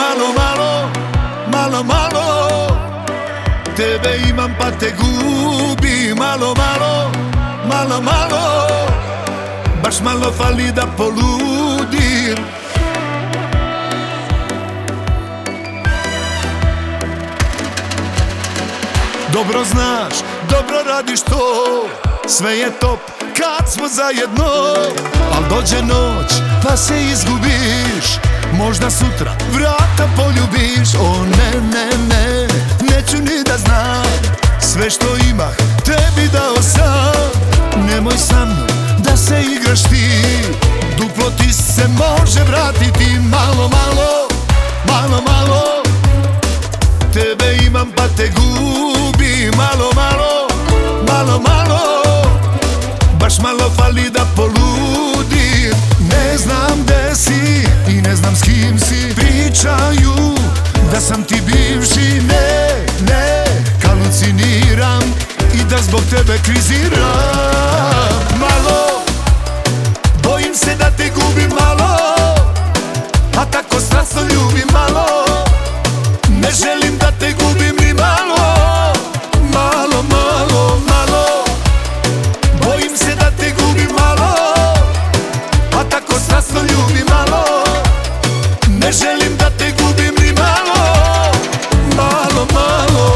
malo, malo, malo, malo. Tebe imam pa te gubim, malo, malo, malo, malo. Baš malo fali da poludim. Dobro znaš, dobro radiš to, sve je top kad smo zajedno. Al dođe noć pa se izgubiš, možda sutra vrata poljubiš. O ne, ne, ne, neću ni da znam, sve što imah tebi dao sam. Nemoj sa mnom da se igraš ti, duplo ti se može vratiti. Malo, malo, malo, malo. Tebe imam pa te gubim, malo, malo, malo, malo. Baš malo fali da poludim. Ne znam gde si i ne znam s kim si, pričaju da sam ti bivši. Ne, ne, haluciniram i da zbog tebe kriziram. Malo, bojim se da te gubim, malo, a tako strasno ljubim, malo. Ne želim da te gubim ni malo. Malo, malo, malo. Bojim se da te gubim, malo, a tako strasno ljubim, malo. Ne želim da te gubim ni malo. Malo, malo.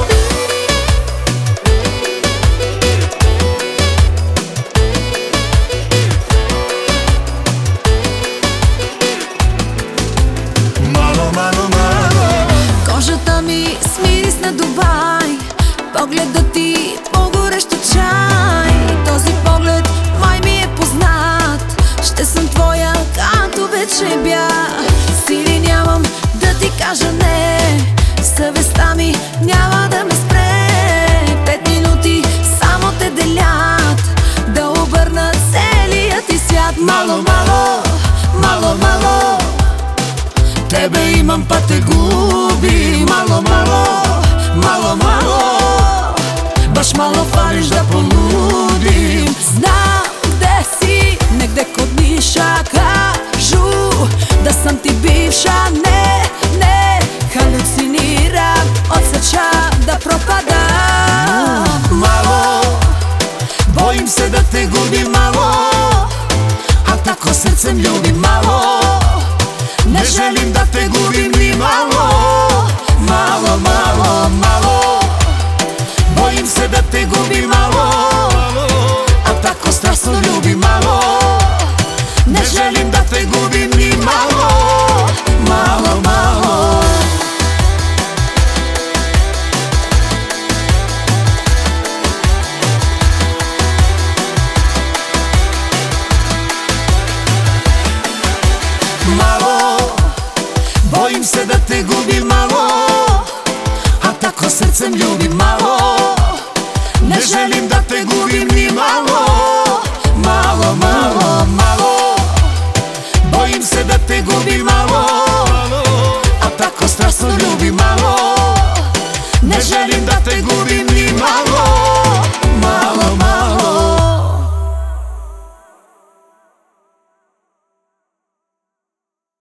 Malo, malo, malo. Kožata mi smiris na Dubaj, pogled ti pogorещ čaj. Този поглед май ми е познат, ще съм твоя, както вече бях. Сили нямам да ти кажа не, съвестта ми няма да ме спре. 5 минути само те делят, да обърна целият ти свят. Мало, мало, мало, мало. Тебе имам па те губим, мало, мало, мало, мало. Baš malo fališ da poludим. Znam gde si, negde kod Niša, kažu da sam ti bivša. Ne, ne, haluciniram, osjećam da propadam. Malo, bojim se da te gubim, malo, a tako srcem ljubim, malo. Ne želim da te gubim ni malo. Malo, malo, malo. Bojim se da te gubim, malo, a tako strasno ljubim, malo. Ne želim da te gubim ni malo. Malo, malo. Malo, bojim se da te gubim, malo, a tako srcem ljubim, malo. Ne želim da te gubim ni malo. Malo, malo, malo. Bojim se da te gubim, malo, a tako strasno ljubim, malo.